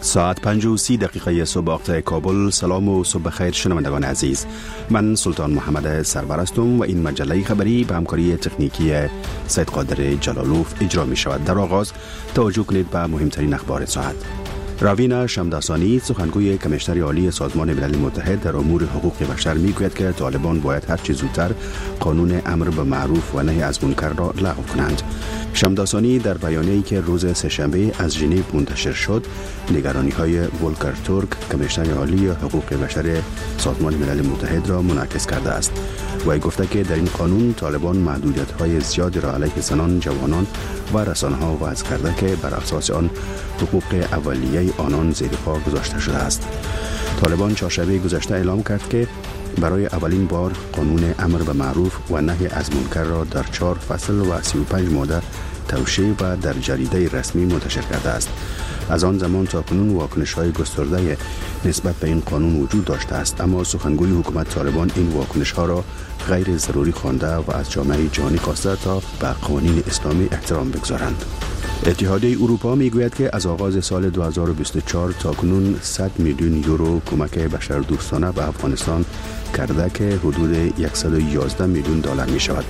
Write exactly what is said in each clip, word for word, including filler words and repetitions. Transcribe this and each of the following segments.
ساعت پنج و سی دقیقه صبح وقت کابل. سلام و صبح خیر شنوندگان عزیز، من سلطان محمد سرور هستم و این مجله خبری به همکاری تکنیکی سید قادر جلالوف اجرا می شود. در آغاز توجه کنید به مهمترین اخبار ساعت. راوینا شمداسانی، سخنگوی کمیشنر عالی سازمان ملل متحد در امور حقوق بشر، میگوید که طالبان باید هر چه زودتر قانون امر به معروف و نهی از منکر را لغو کنند. شمداسانی در بیانیه‌ای که روز سه‌شنبه از ژنو منتشر شد، نگرانی‌های ولکر تورک، کمیشنر عالی حقوق بشر سازمان ملل متحد را منعکس کرده است. و گفته که در این قانون طالبان محدودیت‌های زیادی را علیه زنان، جوانان و رسانه‌ها وضع کرده که بر اساس آن حقوق اولیه آنان زیر پا گذاشته شده است. طالبان چهارشنبه گذشته اعلام کرد که برای اولین بار قانون امر به معروف و نهی از منکر را در چهار فصل و سی و پنج ماده توشیح و در جریده رسمی منتشر کرده است. از آن زمان تا کنون واکنش‌های گسترده نسبت به این قانون وجود داشته است، اما سخنگوی حکومت طالبان این واکنش‌ها را غیر ضروری خوانده و از جامعه جهانی خواسته تا به قوانین اسلامی احترام بگذارند. اتحادیه اروپا میگوید که از آغاز سال دو هزار و بیست و چهار تا کنون صد میلیون یورو کمک بشردوستانه به افغانستان کرده که حدود صد و یازده میلیون دلار می شود.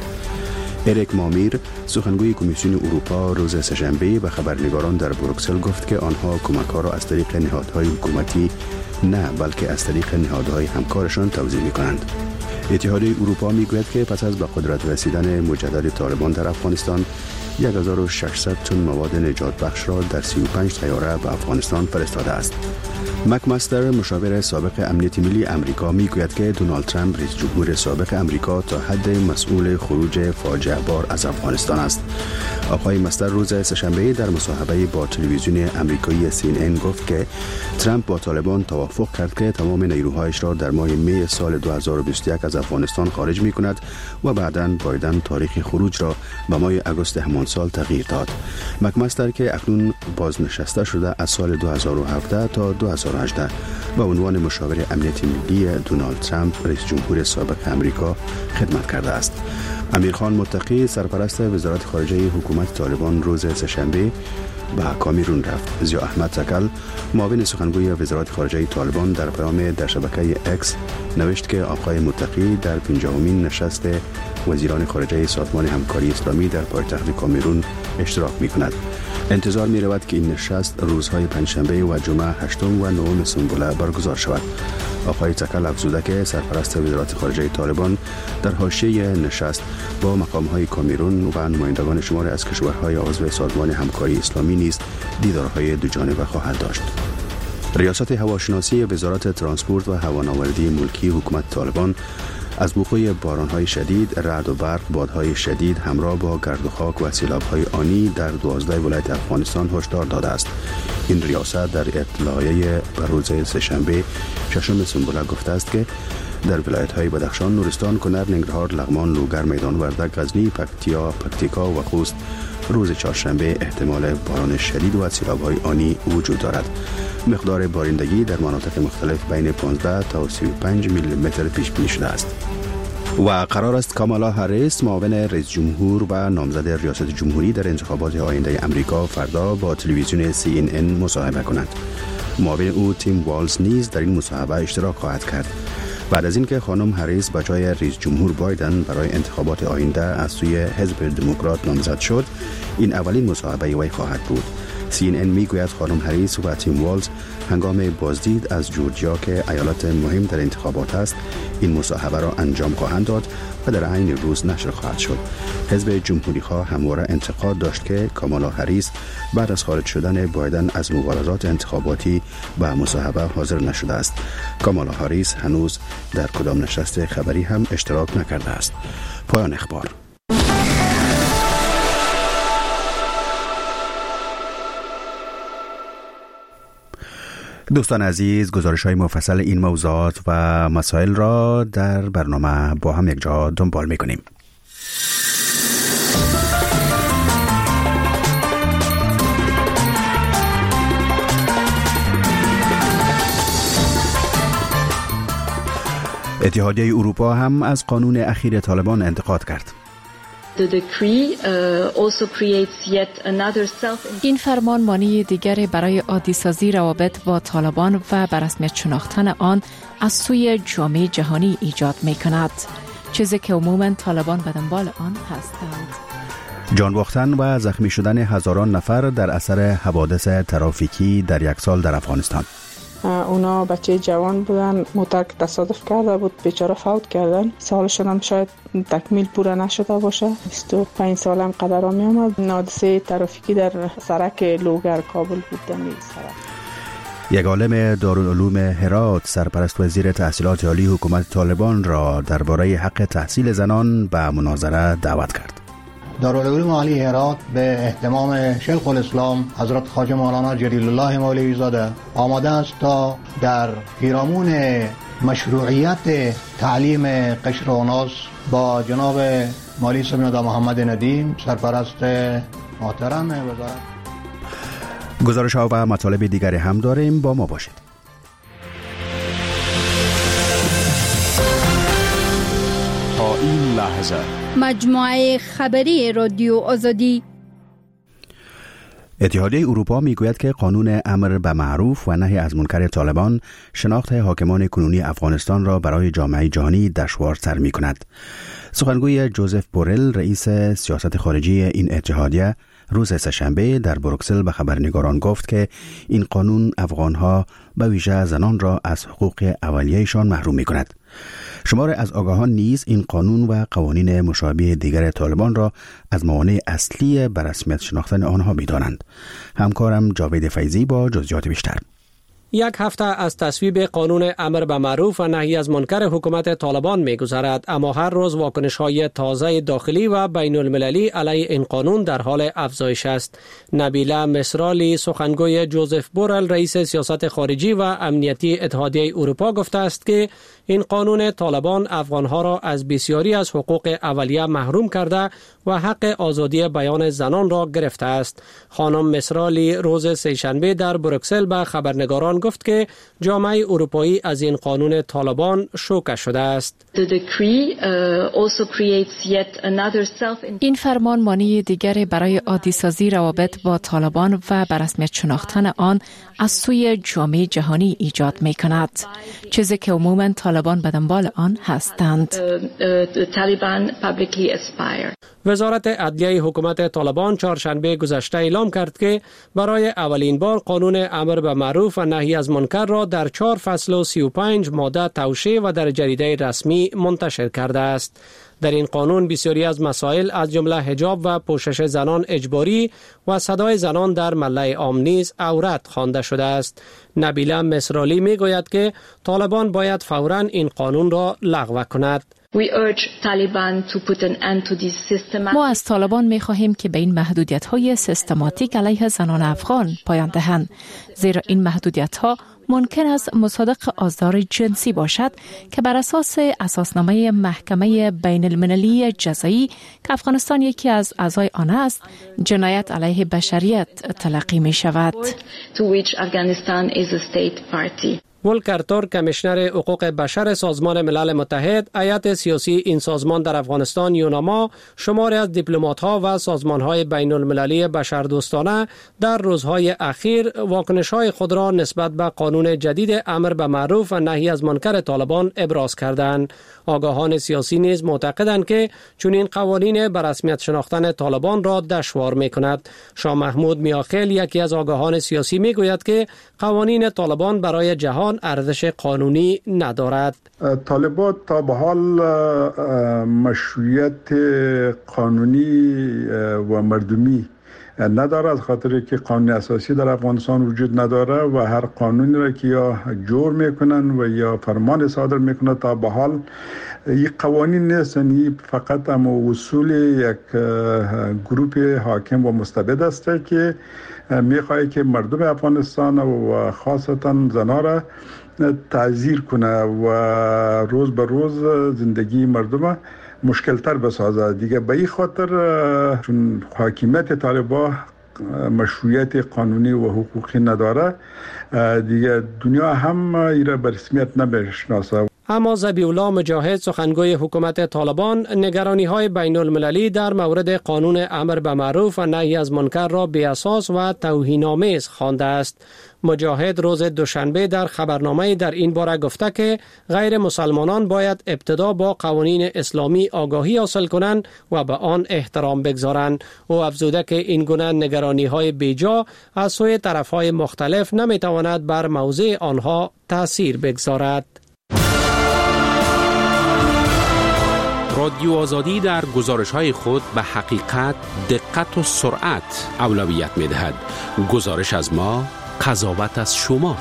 اریک مامیر، سخنگوی کمیسیون اروپا، روز سه‌شنبه به خبرنگاران در بروکسل گفت که آنها کمک‌ها را از طریق نهادهای حکومتی نه بلکه از طریق نهادهای همکارشان توزیع می‌کنند. اتحادیه اروپا میگوید که پس از به قدرت رسیدن مجدد طالبان در افغانستان، هزار و ششصد تن مواد نجات بخش را در سی و پنج طیاره به افغانستان فرستاده است. مکمستر، مشاور سابق امنیت ملی امریکا، میگوید که دونالد ترامپ، رئیس جمهور سابق امریکا، تا حد مسئول خروج فاجعه بار از افغانستان است. آقای مستر روز سه‌شنبه در مصاحبه با تلویزیون امریکایی سی ان ان گفت که ترامپ با طالبان توافق کرد که تمام نیروهایش را در ماه می سال دو هزار و بیست و یک از افغانستان خارج می کند و بعداً بایدن تاریخ خروج را به ماه آگوست همان سال تغییر داد. مکمستر که اکنون بازنشسته شده از سال دو هزار و هفده تا دو هزار و هجده به عنوان مشاور امنیت ملی دونالد ترامپ، رئیس جمهور سابق امریکا، خدمت کرده است. امیرخان متقی، سرپرست وزارت خارجه حکومت طالبان، روز سه‌شنبه به کامیرون رفت. ضیاء احمد تکل، معاون سخنگوی وزارت خارجه طالبان، در پیام در شبکه اکس نوشت که آقای متقی در پنجاهمین نشست وزیران خارجه سازمان همکاری اسلامی در پایتخت کامیرون اشتراک می‌کند. انتظار می‌رود که این نشست روزهای پنجشنبه و جمعه هشتم و نهم سنبله برگزار شود. آقای تکل افزوده که سرپرست وزارت خارجه طالبان در حاشیه نشست با مقام‌های کامیرون و نمایندگان شمار از کشورهای عضو سازمان همکاری اسلامی نیز دیدارهای دوجانبه خواهد داشت. ریاست هواشناسی وزارت ترانسپورت و هوانوردی ملکی حکومت طالبان از وقوع باران‌های شدید، رعد و برق، بادهای شدید همراه با گرد و خاک و سیلاب‌های آنی در دوازده ولایت افغانستان هشدار داده است. این ریاست در اطلاعیه بر روز سه‌شنبه ششم سنبله گفته است که در ولایت‌های بدخشان، نورستان، کنر، ننگرهار، لغمان، لوگر، میدان وردک، غزنی، پکتیا، پکتیکا و خوست روز چهارشنبه احتمال باران شدید و سیلاب‌های آنی وجود دارد. مقدار بارندگی در مناطق مختلف بین پانزده تا سی و پنج میلی متر پیش بینی شده است. و قرار است کامالا هریس، معاون رئیس جمهور و نامزد ریاست جمهوری در انتخابات آینده امریکا، فردا با تلویزیون سی ان ان مصاحبه کند. معاون او تیم والز نیز در این مصاحبه اشتراک خواهد کرد. بعد از اینکه خانم هریس به جای رئیس جمهور بایدن برای انتخابات آینده از سوی حزب دموکرات نامزد شد، این اولین مصاحبه وی خواهد بود. سی ان ان میگوید خانم هریس و تیم والز هنگام بازدید از جورجیا که ایالت مهم در انتخابات است، این مصاحبه را انجام خواهند داد و در عین روز نشر خواهد شد. حزب جمهوری خواه همواره انتقاد داشت که کامالا هریس بعد از خارج شدن بایدن از مبارزات انتخاباتی به مصاحبه حاضر نشده است. کامالا هریس هنوز در کدام نشست خبری هم اشتراک نکرده است. پایان اخبار. دوستان عزیز، گزارش های مفصل این موضوعات و مسائل را در برنامه با هم یک جا دنبال می کنیم. اتحادیه اروپا هم از قانون اخیر طالبان انتقاد کرد. این فرمان مانع دیگری برای عادی‌سازی روابط با طالبان و به رسمیت شناختن آن از سوی جامعه جهانی ایجاد می‌کند، چیزی که عموماً طالبان به دنبال آن هستند. جان باختن و زخمی شدن هزاران نفر در اثر حوادث ترافیکی در یک سال در افغانستان. اونا بچه جوان بودن، موتر که تصادف کرده بود بیچاره فوت کردن. سالشون هم شاید تکمیل پورا نشده باشه. بیست و پنج سال هم قدر می آمد. حادثه ترافیکی در سرک لوگر کابل بود. دمی سرک. یک عالم دارالعلوم هرات سرپرست وزیر تحصیلات عالی حکومت طالبان را درباره حق تحصیل زنان به مناظره دعوت کرد. دارالعلوم عالی هرات به اهتمام شیخ الاسلام حضرت خواجه مولانا جلیل الله مولوی زاده آماده است تا در پیرامون مشروعیت تعلیم قشر و ناس با جناب مالی سمیادا محمد ندیم سرپرست محترم وزارت. گزارش ها و مطالب دیگری هم داریم، با ما باشید. تا این لحظه مجموعه خبری رادیو آزادی. اتحادیه اروپا میگوید که قانون امر به معروف و نهی از منکر طالبان شناخت حاکمان کنونی افغانستان را برای جامعه جهانی دشوارتر می کند. سخنگوی جوزف بورل رئیس سیاست خارجی این اتحادیه روز سه‌شنبه در بروکسل به خبرنگاران گفت که این قانون افغانها به ویژه زنان را از حقوق اولیه‌شان محروم می کند. شمار از آگاهان نیز این قانون و قوانین مشابه دیگر طالبان را از موانع اصلی به رسمیت شناختن آنها می دانند. همکارم جاوید فیضی با جزئیات بیشتر. یک هفته از تصویب قانون امر به معروف و نهی از منکر حکومت طالبان می‌گذرد، اما هر روز واکنش‌های تازه داخلی و بین المللی علیه این قانون در حال افزایش است. نبیله مسرالی سخنگوی جوزف بورل رئیس سیاست خارجی و امنیتی اتحادیه اروپا گفته است که این قانون طالبان افغانها را از بسیاری از حقوق اولیه محروم کرده و حق آزادی بیان زنان را گرفته است. خانم مسرالی روز سه‌شنبه در بروکسل به خبرنگاران گفت که جامعه اروپایی از این قانون طالبان شوکه شده است. این فرمان مانع دیگری برای عادی‌سازی روابط با طالبان و به رسمیت شناختن آن از سوی جامعه جهانی ایجاد می کند، چیزی که عموماً طالبان به دنبال آن هستند. وزارت عدلیه حکومت طالبان چهارشنبه گذشته اعلام کرد که برای اولین بار قانون امر به معروف و نهی از منکر را در چهار فصل و سی و پنج ماده توشیح و در جریده رسمی منتشر کرده است. در این قانون بسیاری از مسائل از جمله حجاب و پوشش زنان اجباری و صدای زنان در ملأ عام نیز عورت خوانده شده است. نبیله مسرالی می گوید که طالبان باید فوراً این قانون را لغو کند. ما از طالبان می خواهیم که به این محدودیت های سیستماتیک علیه زنان افغان پایان دهند، زیرا این محدودیت ها ممکن است مصادق آزار جنسی باشد که بر اساس اساسنامه محکمه بین المللی جزایی که افغانستان یکی از اعضای آن است جنایت علیه بشریت تلقی می شود. ولکر تورک کمیشنر حقوق بشر سازمان ملل متحد هیئت سیاسی این سازمان در افغانستان یوناما شماری از دیپلمات‌ها و سازمان‌های بین المللی بشردوستانه در روزهای اخیر واکنش‌های خود را نسبت به قانون جدید امر به معروف و نهی از منکر طالبان ابراز کردند. آگاهان سیاسی نیز معتقدند که چنین قوانین به رسمیت شناختن طالبان را دشوار می‌کند. شاه محمود میاخیل یکی از آگاهان سیاسی میگوید که قوانین طالبان برای جهان ارزش قانونی ندارد. طالبان تا به حال مشروعیت قانونی و مردمی نداره، از خاطر که قانون اساسی در افغانستان وجود نداره و هر قانونی را که یا جور میکنن و یا فرمان صادر میکنن تا به حال این قوانین نیستن، این فقط هم اصول یک گروه حاکم و مستبد است که میخواد که مردم افغانستان و خاصتا زنان را تعذیر کنه و روز به روز زندگی مردم مشکل تر بسازه. دیگه به این خاطر چون حاکمیت طالبان مشروعیت قانونی و حقوقی نداره، دیگه دنیا هم این را به رسمیت نمیشناسه. اما ذبیح الله مجاهد سخنگوی حکومت طالبان نگرانی‌های بین المللی در مورد قانون امر به معروف و نهی از منکر را بی‌اساس و توهین‌آمیز خوانده است. مجاهد روز دوشنبه در خبرنامه در این باره گفته که غیر مسلمانان باید ابتدا با قوانین اسلامی آگاهی حاصل کنند و به آن احترام بگذارند. او افزوده که این گونه نگرانی‌های بیجا از سوی طرف‌های مختلف نمی‌تواند بر موضع آنها تأثیر بگذارد. رادیو آزادی در گزارش‌های خود به حقیقت، دقت و سرعت اولویت می‌دهد. گزارش از ما، قضاوت از شما.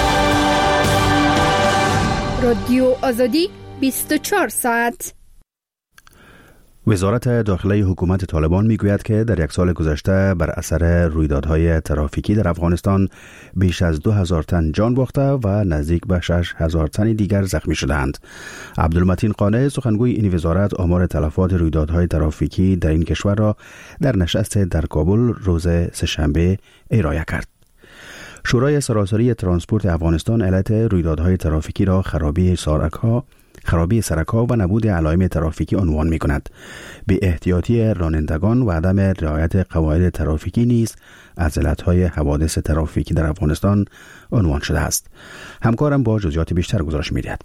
رادیو آزادی بیست و چهار ساعت. وزارت داخله حکومت طالبان میگوید که در یک سال گذشته بر اثر رویدادهای ترافیکی در افغانستان بیش از دو هزار تن جان باخته و نزدیک به شش هزار تن دیگر زخمی شدند. عبدالمتین قانع سخنگوی این وزارت آمار تلفات رویدادهای ترافیکی در این کشور را در نشست در کابل روز سه‌شنبه ارائه کرد. شورای سراسری ترانسپورت افغانستان علت رویدادهای ترافیکی را خرابی سرک‌ها خرابی سرک‌ها و نبود علائم ترافیکی عنوان می‌کند. به احتیاطی رانندگان و عدم رعایت قواعد ترافیکی نیز از علت‌های حوادث ترافیکی در افغانستان عنوان شده است. همکارم با جزئیات بیشتر گزارش می‌دهد.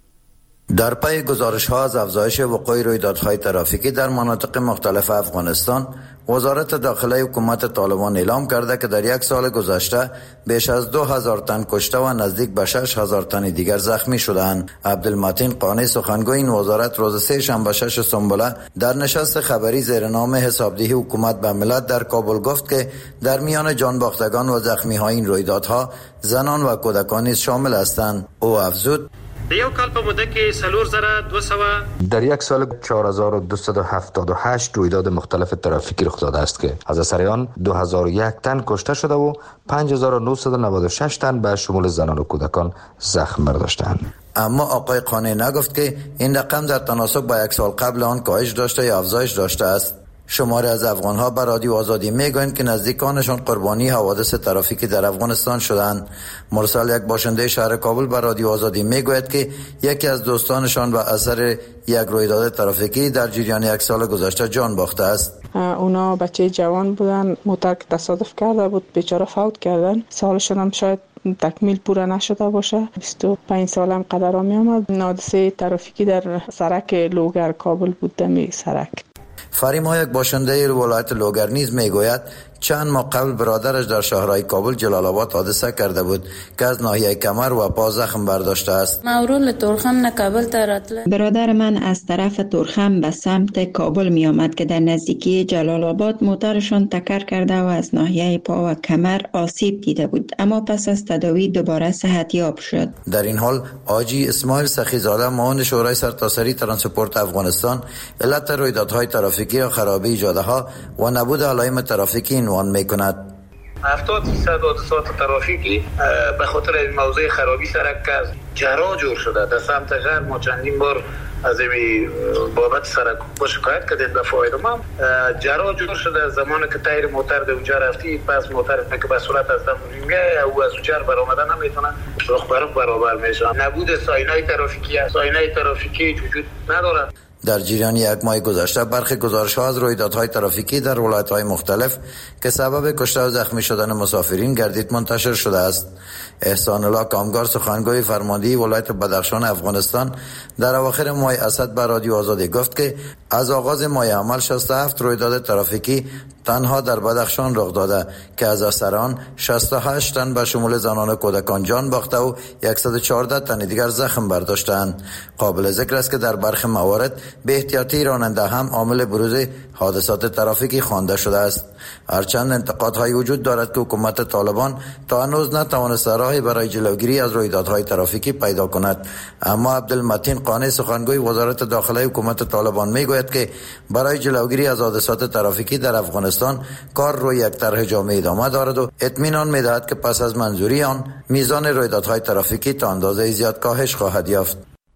در پی گزارش‌ها از افزایش وقوع رویدادهای ترافیکی در مناطق مختلف افغانستان، وزارت داخله حکومت طالبان اعلام کرده که در یک سال گذشته بیش از دو هزار تن کشته و نزدیک به شش هزار تن دیگر زخمی شدند. عبدالمتین قانی سخنگوی این وزارت روز سه شنبه شش سنبله در نشست خبری زیر نام حسابدهی حکومت به ملت در کابل گفت که در میان جانباختگان و زخمی‌های این رویدادها زنان و کودکان نیز شامل هستند. او افزود: یو کال په موده کې سلور زره دو سوه در یک سال چهار هزار و دویست و هفتاد و هشت رویداد مختلف ترافیکی رخ داده است که از اثر آن دو هزار و یک تن کشته شده و پنج هزار و نهصد و نود و شش تن به شمول زنان و کودکان زخم برداشتند. اما آقای قانی نگفت که این رقم در تناسب با یک سال قبل آن کاهش داشته یا افزایش داشته است. شماری از افغان‌ها به رادیو آزادی میگویند که نزدیکانشان قربانی حوادث ترافیکی در افغانستان شدند. مرسل، یک باشنده شهر کابل، به رادیو آزادی میگوید که یکی از دوستانشان به اثر یک رویداد ترافیکی در جریان یک سال گذشته جان باخته است. اونا بچه جوان بودن، موتر که تصادف کرده بود، بیچاره فوت کردن. سالشون هم شاید تکمیل پورا نشده باشه. بیست و پنج سال هم قدر می آمد. حادثه ترافیکی در سرک لوگر کابل بود. دمی سرک فریما، یک باشنده ولایت لوگر نیز میگوید چند ماه قبل برادرش در شهرهای کابل جلال آباد حادثه کرده بود که از ناحیه کمر و پا زخم برداشته است. مورول تورخم کابل تراتله. برادر من از طرف تورخم به سمت کابل می آمد که در نزدیکی جلال آباد موترشان تکر کرده و از ناحیه پا و کمر آسیب دیده بود، اما پس از تداوی دوباره صحتیاب شد. در این حال حاجی اسماعیل سخیزاده، معاون شورای سرتاسری ترانسپورت افغانستان، علت رویدادهای ترافیکی و خرابی جاده‌ها و نبود علائم ترافیکی عنوان می‌کند. هفتاد درصد حادثات ترافیکی به خاطر موضوع خرابی سرک جرا جور شده. در سمت غرب ما چندین بار از این بابت سرک با شکایت کردیم به فاید ما جرا جور شده. زمانی که تایر موتر در اونجا رفتی، پس موتر که به صورت از دم میگه او از اونجا برآمدن نمیتونه، رخ برخ برابر میشه. نبود ساینای ترافیکی، ساینای ترافیکی وجود نداره. در جریان یک ماه گذشته برخی گزارش‌ها از رویدادهای ترافیکی در ولایت‌های مختلف که سبب کشته و زخمی شدن مسافرین گردید منتشر شده است. احسان الله کامگار، سخنگوی فرماندهی ولایت بدخشان افغانستان، در اواخر ماه اسد به رادیو آزادی گفت که از آغاز ماه عمل شصت و هفت رویداد ترافیکی تنها در بدخشان رخ داده که از اثر آن شصت و هشت تن به شمول زنان و کودکان جان باخته و صد و چهارده تن دیگر زخم برداشتند. قابل ذکر است که در برخی موارد به احتیاطی راننده هم عامل بروز حادثات ترافیکی خوانده شده است. هرچند انتقادهای وجود دارد که حکومت طالبان تا هنوز نتوانسته راهی برای جلوگیری از رویدادهای ترافیکی پیدا کند، اما عبدالمتین قانی، سخنگوی وزارت داخله حکومت طالبان، میگوید که برای جلوگیری از حادثات ترافیکی در افغانستان کار روی یک طرح جامع ادامه دارد و اطمینان می‌دهد که پس از منظوری آن میزان رویدادهای ترافیکی تا اندازه زیاد کاهش خواهد یافت.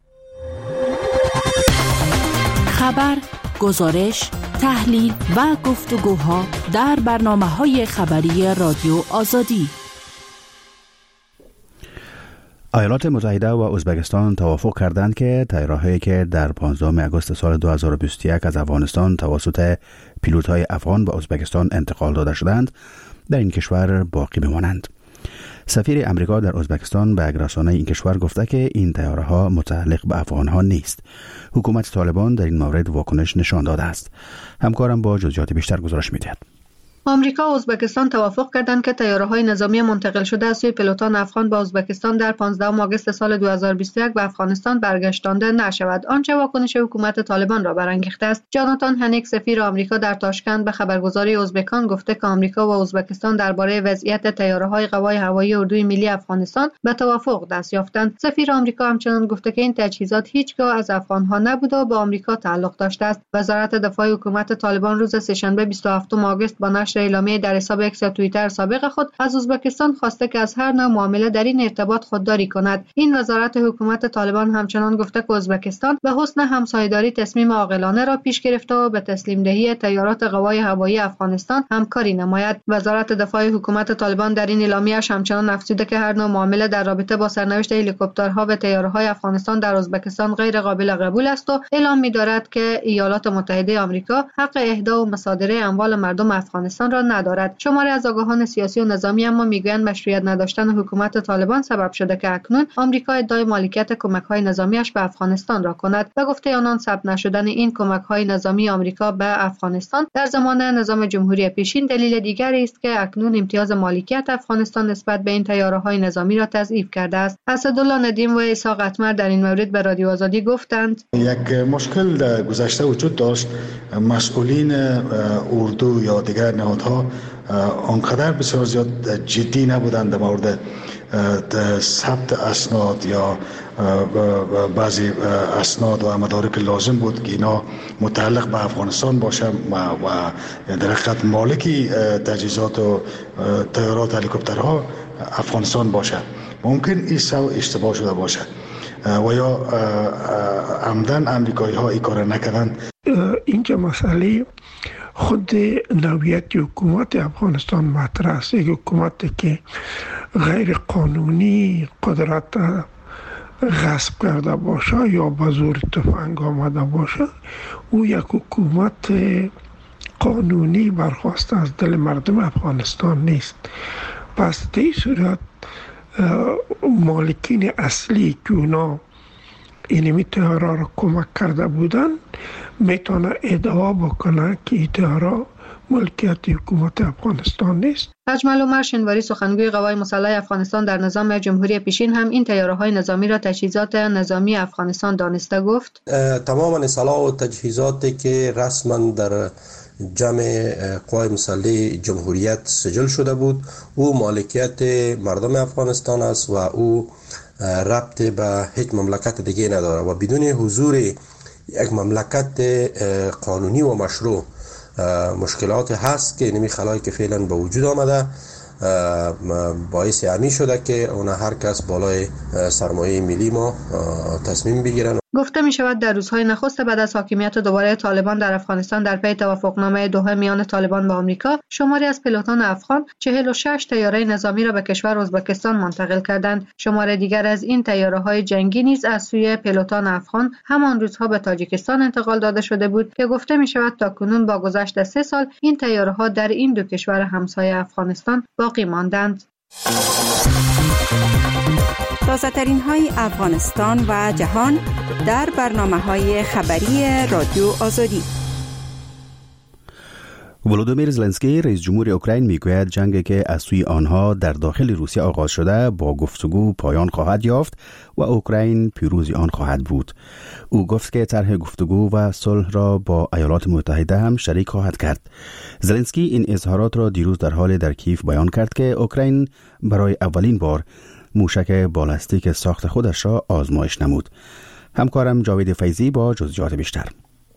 خبر، گزارش، تحلیل و گفتگوها در برنامه‌های خبری رادیو آزادی. ایالات متحده و ازبکستان توافق کردند که طیاره‌هایی که در پانزدهم آگوست سال دو هزار و بیست و یک از افغانستان توسط پیلوت‌های افغان به ازبکستان انتقال داده شدند در این کشور باقی بمانند. سفیر امریکا در ازبکستان به رسانه این کشور گفته که این طیاره‌ها متعلق به افغان‌ها نیست. حکومت طالبان در این مورد واکنش نشان داده است. همکارم با جزئیات بیشتر گزارش می‌دهد. آمریکا و ازبکستان توافق کردند که طیاره‌های نظامی منتقل شده از سوی پیلوتان افغان به ازبکستان در پانزدهم آگوست سال دو هزار و بیست و یک به افغانستان برگشتانده نشود، آنچه واکنش حکومت طالبان را برانگیخته است. جاناتان هنیک سفیر آمریکا در تاشکند به خبرگزاری ازبکان گفته که آمریکا و ازبکستان درباره وضعیت طیاره‌های قوای هوایی اردوی ملی افغانستان به توافق دست یافتند. سفیر آمریکا همچنین گفته که این تجهیزات هیچگاه از افغان‌ها نبوده و به آمریکا تعلق داشته است. وزارت دفاع حکومت طالبان روز سه‌شنبه بیست و هفتم آگوست با نشر اعلامیه در حساب اکس یا توییتر سابق خود از ازبکستان خواسته که از هر نوع معامله در این ارتباط خودداری کند. این وزارت حکومت طالبان همچنان گفته که ازبکستان به حسن همسایه‌داری تصمیم عاقلانه را پیش گرفته و به تسلیم دهی طیارات قوای هوایی افغانستان همکاری نماید. وزارت دفاع حکومت طالبان در این اعلامیه‌اش همچنان افزوده که هر نوع معامله در رابطه با سرنوشت هلیکوپترها و طیاره‌های افغانستان در ازبکستان غیر قابل قبول است و اعلام می‌دارد که ایالات متحده آمریکا حق اهدا و مصادره اموال مردم افغانستان را ندارد. شماری از آگاهان سیاسی و نظامی اما میگویند مشروعیت نداشتن حکومت طالبان سبب شده که اکنون آمریکا ادعای مالکیت کمک‌های نظامیش به افغانستان را کند. به گفته آنان ثبت نشدن این کمک‌های نظامی آمریکا به افغانستان در زمان نظام جمهوری پیشین دلیل دیگری است که اکنون امتیاز مالکیت افغانستان نسبت به این طیاره‌های نظامی را تضعیف کرده است. اسدالله ندیم و اسحاق اتمر در این مورد به رادیو آزادی گفتند: یک مشکل در گذشته وجود داشت. مسئولین اردو یا دیگر نهادها آنقدر بسیار زیاد جدی نبودند در مورد ثبت اسناد یا بعضی اسناد و مدارک لازم بود که اینا متعلق به افغانستان باشه و در حقیقت مالکی تجهیزات و طیارات هلیکوپترها افغانستان باشه. ممکن این سو اشتباه شده باشه و یا عمدن امریکایی ها این کار نکردن. اینجا مسئله خود نوعیت حکومت افغانستان مطرح است. یک حکومت که غیر قانونی قدرت غصب کرده باشه یا به زور تفنگ آمده باشه، او یک حکومت قانونی برخواسته از دل مردم افغانستان نیست. پس در این صورت مالکین اصلی که اونا اینمی طیاره را کمک کرده بودن میتونه ادعا بکنه که این طیاره ملکیت حکومت افغانستان نیست. اجمل عمر شنواری سخنگوی قوای مسلح افغانستان در نظام جمهوری پیشین هم این طیاره‌های نظامی را تجهیزات نظامی افغانستان دانسته گفت: تمام سلاح و تجهیزاتی که رسما در جمع قوای مسلح جمهوریت سجل شده بود او مالکیت مردم افغانستان است و او ربط به هیچ مملکت دیگه نداره و بدون حضور یک مملکت قانونی و مشروع مشکلات هست که نمی خلایی که فعلا به وجود آمده باعث همی شده که اون هر کس بالای سرمایه ملی ما تصمیم بگیرن. گفته می شود در روزهای نخست بعد از حاکمیت دوباره طالبان در افغانستان در پی توافقنامه دوحه میان طالبان و آمریکا شماری از پیلوتان افغان چهل و شش طیاره نظامی را به کشور ازبکستان منتقل کردند. شمار دیگر از این طیاره‌های جنگی نیز از سوی پیلوتان افغان همان روزها به تاجیکستان انتقال داده شده بود که گفته می شود تاکنون با گذشت سه سال این طیاره‌ها در این دو کشور همسایه افغانستان باقی ماندند. تازه‌ترین های افغانستان و جهان در برنامه‌های خبری رادیو آزادی. ولودیمیر زلنسکی رئیس جمهور اوکراین میگوید جنگی که از سوی آنها در داخل روسیه آغاز شده با گفتگو پایان خواهد یافت و اوکراین پیروز آن خواهد بود. او گفت که طرح گفتگو و صلح را با ایالات متحده هم شریک خواهد کرد. زلنسکی این اظهارات را دیروز در حال در کیف بیان کرد که اوکراین برای اولین بار موشک بالستیک ساخت خودش را آزمایش نمود. همکارم جاوید فیضی با جزئیات بیشتر.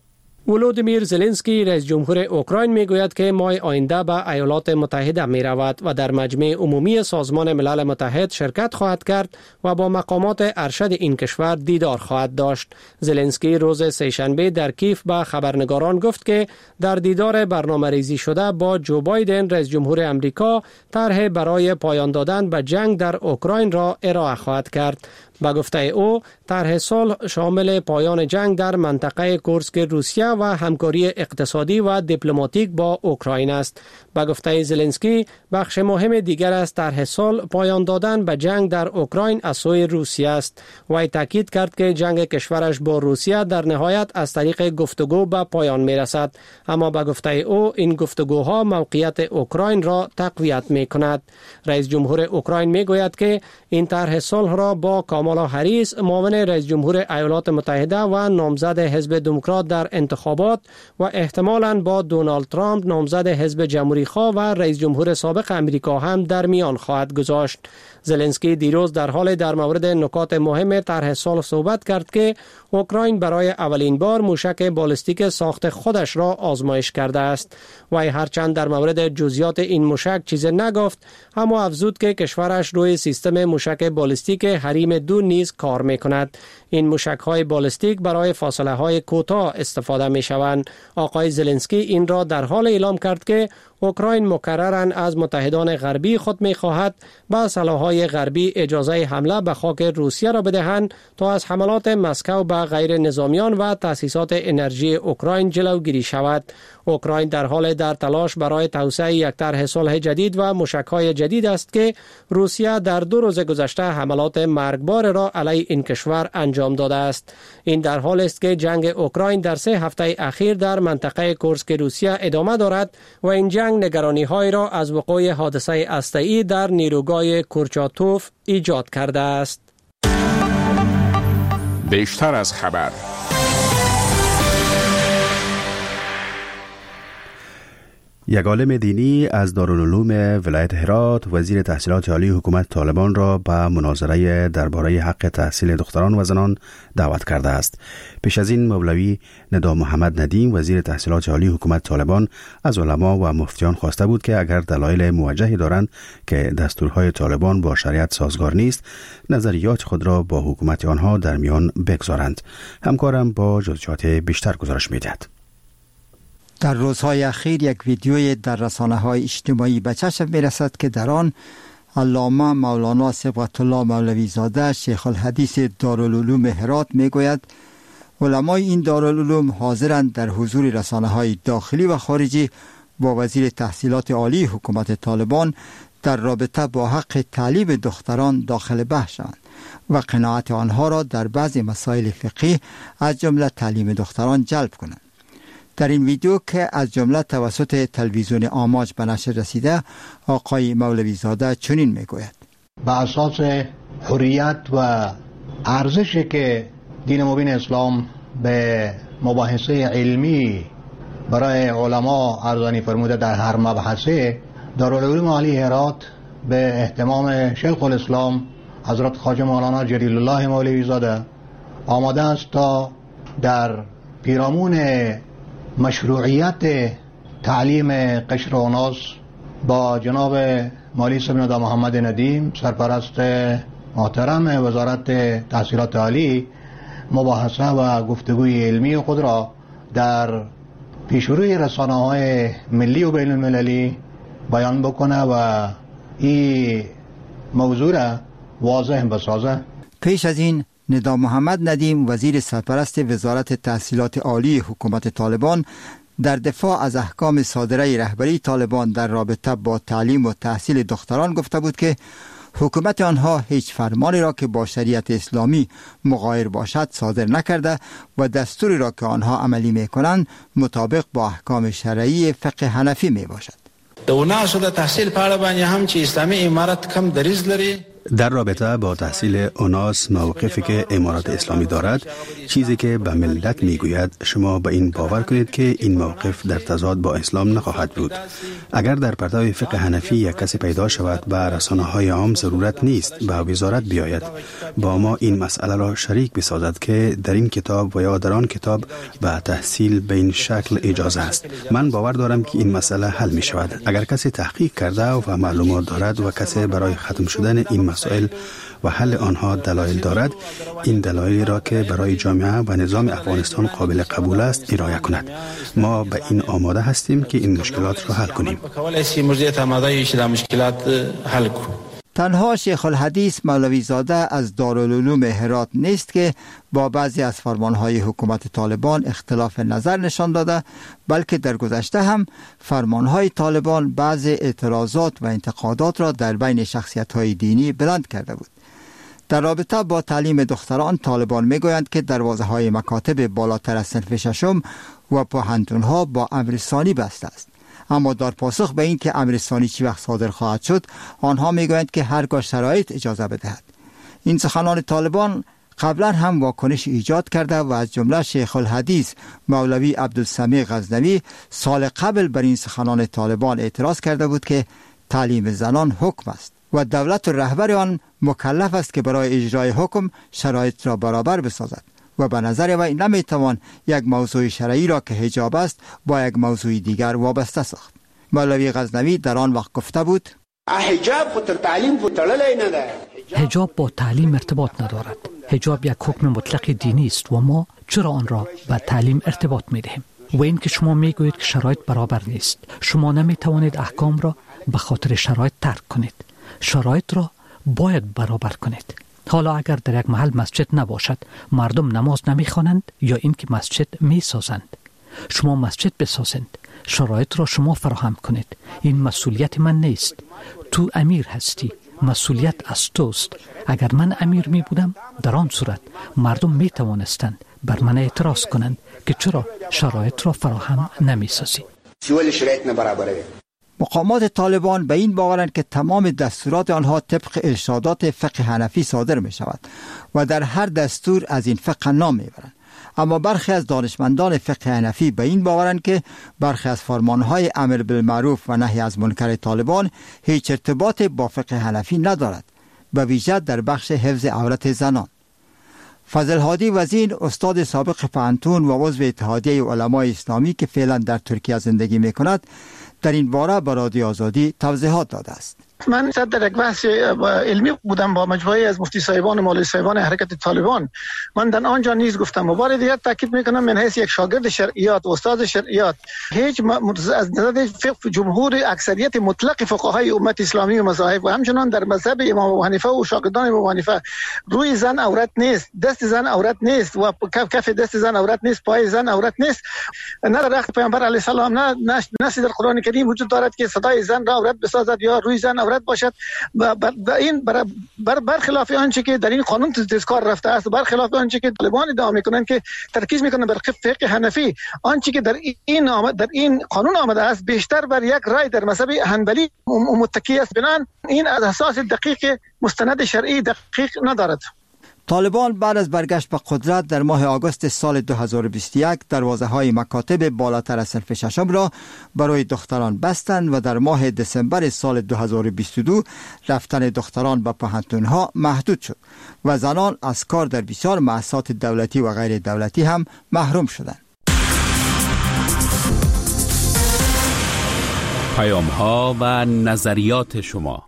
ولودیمیر زلنسکی رئیس جمهور اوکراین میگوید که ماه آینده به ایالات متحده می رود و در مجمع عمومی سازمان ملل متحد شرکت خواهد کرد و با مقامات ارشد این کشور دیدار خواهد داشت. زلنسکی روز سه‌شنبه در کیف به خبرنگاران گفت که در دیدار برنامه‌ریزی شده با جو بایدن رئیس جمهور امریکا طرح برای پایان دادن به جنگ در اوکراین را ارائه خواهد کرد. با گفته او طرح صلح شامل پایان جنگ در منطقه کورسک روسیه و همکاری اقتصادی و دیپلماتیک با اوکراین است. با گفته زلنسکی بخش مهم دیگر از طرح صلح پایان دادن به جنگ در اوکراین از سوی روسیه است. وی تاکید کرد که جنگ کشورش با روسیه در نهایت از طریق گفتگو به پایان می رسد، اما با گفته او این گفتگوها موقعیت اوکراین را تقویت می کند. رئیس جمهور اوکراین می گوید که این طرح صلح را با کامالا هریس معاون رئیس جمهور ایالات متحده و نامزد حزب دموکرات در انتخابات و احتمالاً با دونالد ترامپ نامزد حزب جمهوری‌خواه و رئیس جمهور سابق امریکا هم در میان خواهد گذاشت. زلنسکی دیروز در حال در مورد نکات مهم طرح صلح صحبت کرد که اوکراین برای اولین بار موشک بالستیک ساخت خودش را آزمایش کرده است. وی هرچند در مورد جزئیات این موشک چیزی نگفت، اما افزود که کشورش روی سیستم موشک بالستیک حریم دو نیز کار می‌کند. این موشک‌های بالستیک برای فاصله‌های کوتاه استفاده می‌شوند. آقای زلنسکی این را در حال اعلام کرد که اوکراین مکرراً از متحدان غربی خود می‌خواهد با سلاح‌های غربی اجازه حمله به خاک روسیه را بدهند تا از حملات مسکو به غیر نظامیان و تأسیسات انرژی اوکراین جلوگیری شود. اوکراین در حال در تلاش برای توسعه یک طرح صلح جدید و موشک‌های جدید است که روسیه در دو روز گذشته حملات مرگبار را علیه این کشور انجام داده است. این در حال است که جنگ اوکراین در سه هفته اخیر در منطقه کورسک روسیه ادامه دارد و این جنگ نگرانی‌های را از وقوع حادثه هسته‌ای در نیروگاه کورچاتوف ایجاد کرده است. بیشتر از خبر. یک عالم دینی از دارالعلوم ولایت هرات وزیر تحصیلات عالی حکومت طالبان را به مناظره درباره حق تحصیل دختران و زنان دعوت کرده است. پیش از این مولوی ندا محمد ندیم وزیر تحصیلات عالی حکومت طالبان از علما و مفتیان خواسته بود که اگر دلایل موجهی دارند که دستورهای طالبان با شریعت سازگار نیست، نظریات خود را با حکومت آنها در میان بگذارند. همکارم با جزئیات بیشتر گزارش می‌دهد. در روزهای اخیر یک ویدیوی در رسانه‌های اجتماعی به چشم می‌رسد که در آن علامه مولانا صبغت الله مولوی زاده شیخ الحدیث دارالعلوم هرات میگوید علمای این دارالعلوم حاضرند در حضور رسانه‌های داخلی و خارجی با وزیر تحصیلات عالی حکومت طالبان در رابطه با حق تعلیم دختران داخل بحث شوند و قناعت آنها را در بعضی مسائل فقهی از جمله تعلیم دختران جلب کنند. در این ویدیو که از جمله توسط تلویزیون آماج به نشر رسیده، آقای مولوی زاده چنین میگوید: به اساس حریت و ارزشی که دین مبین اسلام به مباحثه علمی برای علما ارزانی فرموده در هر مبحثه، دارالعلوم عالی هرات به اهتمام شیخ الاسلام حضرت خواجه مولانا جلیل الله مولوی زاده آماده است تا در پیرامون مشروعیت تعلیم قشر اوناس با جناب مالی صاحب ندا محمد ندیم سرپرست محترم وزارت تحصیلات عالی مباحثه و گفتگوی علمی خود را در پیشروی رسانه‌های ملی و بین المللی بیان بکنه و این موضوع را واضح بسازه. پیش از این ندا محمد ندیم وزیر سرپرست وزارت تحصیلات عالی حکومت طالبان در دفاع از احکام صادره رهبری طالبان در رابطه با تعلیم و تحصیل دختران گفته بود که حکومت آنها هیچ فرمانی را که با شریعت اسلامی مغایر باشد صادر نکرده و دستوری را که آنها عملی میکنند مطابق با احکام شرعی فقه حنفی می باشد. د وناسو د تحصیل په اړه باندې هم چې اسلامي امارت کم دریز لري در رابطه با تحصیل اوناس موقفی که امارات اسلامی دارد، چیزی که به ملت میگوید شما به این باور کنید که این موقف در تضاد با اسلام نخواهد بود. اگر در پرتو فقه حنفی یک کسی پیدا شود به رسانه‌های عام ضرورت نیست به وزارت بیاید با ما این مسئله را شریک بسازد که در این کتاب و یا در آن کتاب به تحصیل به این شکل اجازه است. من باور دارم که این مسئله حل می شود. اگر کسی تحقیق کرده و معلومات دارد و کسی برای ختم شدن این مسائل و حل آنها دلایل دارد، این دلایلی را که برای جامعه و نظام افغانستان قابل قبول است ارائه کند. ما به این آماده هستیم که این مشکلات را حل کنیم. تنها شیخ الحدیث مولوی زاده از دارالعلوم هرات نیست که با بعضی از فرمانهای حکومت طالبان اختلاف نظر نشان داده، بلکه در گذشته هم فرمانهای طالبان بعضی اعتراضات و انتقادات را در بین شخصیت‌های دینی بلند کرده بود. در رابطه با تعلیم دختران، طالبان میگویند که دروازه‌های مکاتب بالاتر از صنف ششم و پوهنتون‌ها با امر ثانی بسته است. اما در پاسخ به این که امر ثانی چی وقت صادر خواهد شد، آنها میگویند که هرگاه شرایط اجازه بدهد. این سخنان طالبان قبلا هم واکنش ایجاد کرده و از جمله شیخ الحدیث مولوی عبدالسمیع غزنوی سال قبل بر این سخنان طالبان اعتراض کرده بود که تعلیم زنان حکم است و دولت و رهبر آن مکلف است که برای اجرای حکم شرایط را برابر بسازد و به نظر وی نمیتوان یک موضوع شرعی را که حجاب است با یک موضوع دیگر وابسته ساخت. مولوی غزنوی در آن وقت گفته بود: حجاب خود تعلیم خود تړلې نه ده. حجاب با تعلیم ارتباط ندارد. حجاب یک حکم مطلق دینی است و ما چرا آن را به تعلیم ارتباط میدهیم؟ و این که شما میگویید که شرایط برابر نیست، شما نمیتوانید احکام را به خاطر شرایط ترک کنید. شرایط را باید برابر کنید. حالا اگر در یک محل مسجد نباشد، مردم نماز نمیخوانند یا اینکه مسجد میسازند. شما مسجد بسازند، شرایط را شما فراهم کنید. این مسئولیت من نیست. تو امیر هستی، مسئولیت از توست. اگر من امیر می بودم، در آن صورت مردم می توانستند بر من اعتراض کنند که چرا شرایط را فراهم نمی سازی. مقامات طالبان به این باورند که تمام دستورات آنها طبق ارشادات فقه حنفی صادر می شود و در هر دستور از این فقه نام می برند. اما برخی از دانشمندان فقه حنفی به این باورند که برخی از فرمانهای امر بالمعروف و نهی از منکر طالبان هیچ ارتباط با فقه حنفی ندارد، به ویژه در بخش حفظ عورت زنان. فضل هادی وزین، استاد سابق پانتون و عضو اتحادیه علمای اسلامی که فعلا در ترکیه زندگی می کند، در این باره به رادیو آزادی توضیحات داده است. من صد در یک بحث علمی بودم با مجموعه از مفتی صاحبان و مولوی صاحبان حرکت طالبان. من در آنجا نیز گفتم و بار دیگر تاکید میکنم، من حیث یک شاگرد شرعیات و استاد شرعیات هیچ از نظر فقه جمهور اکثریت مطلق فقهای امت اسلامی و مذاهب و همچنان در مذهب امام ابو حنیفه و شاگردان امام ابو حنیفه روی زن عورت نیست، دست زن عورت نیست و کف کف دست زن عورت نیست، پای زن عورت نیست. نه در وقت پیامبر علیه السلام نه نصی در قرآن کریم وجود دارد که صدای زن را عورت بسازد یا روی زن عورت باشد. و این بر بر برخلاف آنچه که در این قانون تذکار رفته است، برخلاف آنچه که طالبان ادعا میکنند که ترکیز میکنند بر فقه حنفی، آنچه که در این آمد در این قانون آمده است بیشتر بر یک رای در مذهب حنبلی متکی است. بنان این از اساس دقیق مستند شرعی دقیق ندارد. طالبان بعد از برگشت به قدرت در ماه آگوست سال دو هزار و بیست و یک دروازه‌های مکاتب بالاتر از صنف ششم را برای دختران بستند و در ماه دسامبر سال دو هزار و بیست و دو رفتن دختران به پوهنتون‌ها محدود شد و زنان از کار در بسیار مؤسسات دولتی و غیر دولتی هم محروم شدند. پیام‌ها و نظریات شما.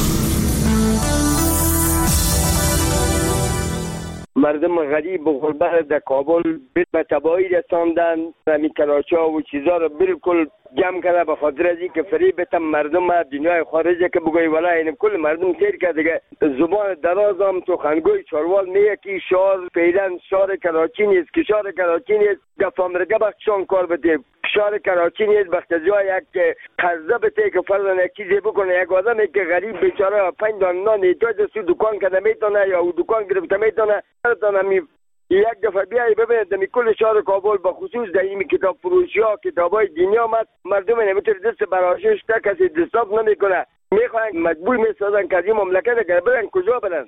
مردم غریب و غربت در کابل به تباهی رساندن، همین کلاشا و چیزا رو بالکل جمع کرده به خاطر از اینکه فریب بتم مردم دنیای خارجه که بگوی ولی این کل مردم سیر کرده دیگه. زبان درازم تو خنگوی چاروال میگه که شهر فعلا شهر کراچی نیست، که شهر کراچی نیست گفامرگه بخشان کار بده. شهر کراچی نیست بختجا یک قرضه بده که فرضاً یک چیزی بکنه. یک آدمی که غریب بیچاره پنج دانه نان احتیاج دست دکان کنه میتونه یا او دکان گرفته میتونه نمیتونه. یک دفعه بیایی ببینید دمی کل شهر کابل با خصوص در این کتاب فروشی ها کتاب های دینی آمد، مردم نمیتونه دست براشش تا کسی دستاب نمی کنه. میخواین مجبور میسازن که از این مملکت اگر برن کجا برن؟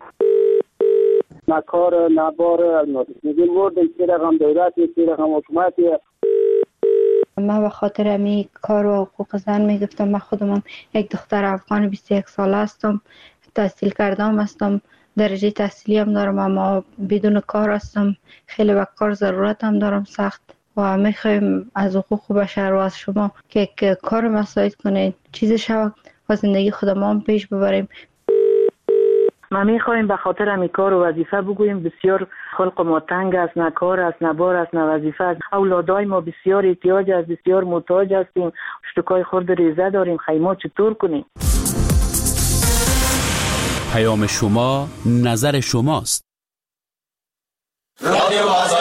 نکار نبار میگیم ورد که رقم دولتی که رقم حکومتی. من به خاطر امی کار و حقوق زن میگفتم. من خودم یک دختر افغان بیست و یک ساله هستم، تحصیل کردم هستم، درجه تحصیلی هم دارم، اما بدون کار هستم. خیلی به کار ضرورت هم دارم سخت و میخوایم از حقوق بشر و از شما که کار مساعد کنید، چیز شود و زندگی خودمان پیش ببریم. ما میخوایم به خاطر امی کار و وظیفه بگوییم بسیار خلق ما تنگ است، نه کار است، نه بار است، نه وظیفه است. اولادای ما بسیار احتیاج است، بسیار محتاج هستیم، اشتکای خورد ریزه داریم، خیمه چطور کنیم؟ پیام شما نظر شماست. رادیو